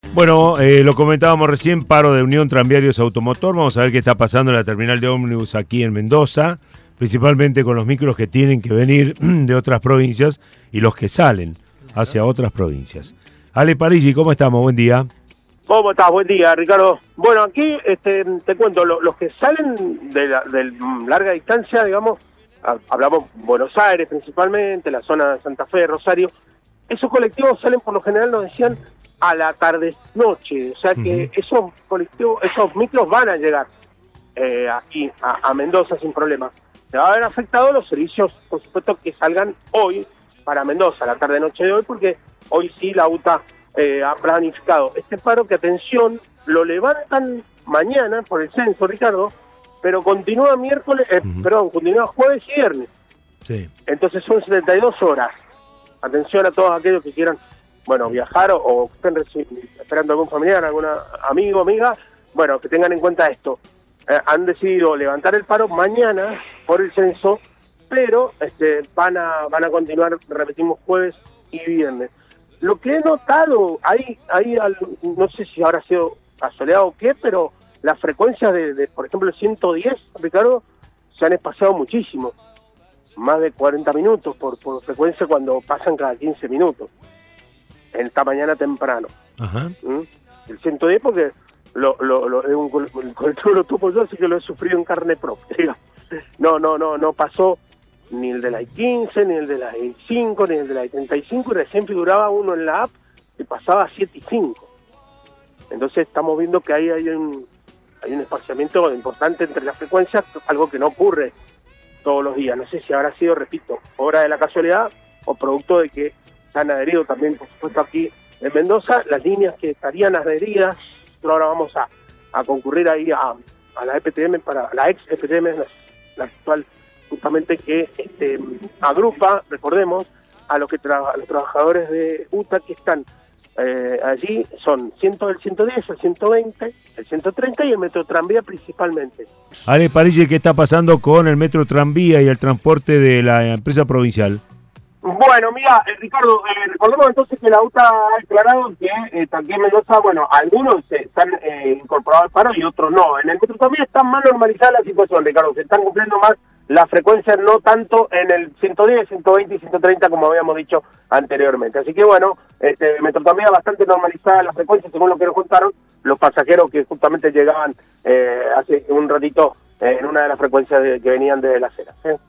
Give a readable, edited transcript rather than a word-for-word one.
Bueno, lo comentábamos recién, paro de Unión Tranviarios Automotor. Vamos a ver qué está pasando en la terminal de ómnibus aquí en Mendoza, principalmente con los micros que tienen que venir de otras provincias y los que salen hacia otras provincias. Ale Parigi, ¿cómo estamos? Buen día. ¿Cómo estás? Buen día, Ricardo. Bueno, aquí te cuento, los que salen de larga distancia, digamos, hablamos Buenos Aires principalmente, la zona de Santa Fe, Rosario, esos colectivos salen por lo general, nos decían, a la tarde-noche, o sea que esos colectivos, esos micros van a llegar aquí a Mendoza sin problema. Se va a haber afectado los servicios, por supuesto, que salgan hoy para Mendoza, la tarde-noche de hoy, porque hoy sí la UTA ha planificado este paro que, atención, lo levantan mañana por el censo, Ricardo, pero continúa continúa jueves y viernes. Sí. Entonces son 72 horas. Atención a todos aquellos que quieran, bueno, viajar o estén esperando algún familiar, algún amigo, amiga, bueno, que tengan en cuenta esto. Han decidido levantar el paro mañana por el censo, pero van a continuar, repetimos, jueves y viernes. Lo que he notado, no sé si habrá sido asoleado o qué, pero las frecuencias de por ejemplo, el 110, Ricardo, se han espaciado muchísimo. Más de 40 minutos por frecuencia cuando pasan cada 15 minutos. Esta mañana temprano. Ajá. El 110 porque el colectivo lo tuvo yo, así que lo he sufrido en carne propia. No pasó ni el de la I-15, ni el de la I-5, ni el de la I-35, y recién figuraba uno en la app que pasaba a 7 y 5. Entonces estamos viendo que ahí hay un espaciamiento importante entre las frecuencias, algo que no ocurre todos los días. No sé si habrá sido, repito, obra de la casualidad o producto de que se han adherido también, por supuesto, aquí en Mendoza, las líneas que estarían adheridas. Ahora vamos a concurrir ahí a la EPTM, para la ex EPTM, la actual, justamente, que agrupa, recordemos, a los trabajadores de UTA que están allí. Son el 110, el 120, el 130 y el Metro Tranvía principalmente. Ale Parigi, ¿qué está pasando con el Metro Tranvía y el transporte de la empresa provincial? Bueno, mira, Ricardo, recordemos entonces que la UTA ha declarado que aquí en Mendoza, bueno, algunos se han incorporado al paro y otros no. En el Metro Tranvía está más normalizada la situación, Ricardo, se están cumpliendo más las frecuencias, no tanto en el 110, 120 y 130 como habíamos dicho anteriormente. Así que bueno, Metro Tranvía bastante normalizada las frecuencias, según lo que nos contaron los pasajeros que justamente llegaban hace un ratito en una de las frecuencias que venían de la acera.